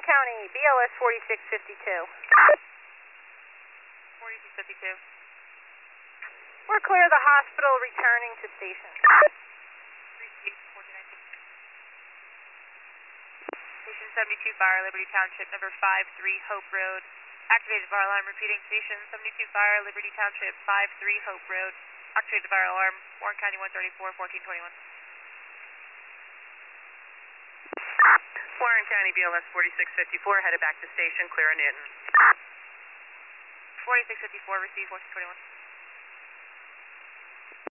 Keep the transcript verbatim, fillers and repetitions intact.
Warren County, B L S forty-six fifty-two. forty-six fifty-two. We're clear of the hospital, returning to station. Station seventy-two Fire, Liberty Township, number five three Hope Road. Activated fire alarm, repeating station seventy-two Fire, Liberty Township, five three Hope Road. Activated fire alarm, Warren County one thirty-four, fourteen twenty-one. Warren County, B L S forty-six fifty-four, headed back to station, clear in Newton. forty-six fifty-four, receive fourteen twenty-one.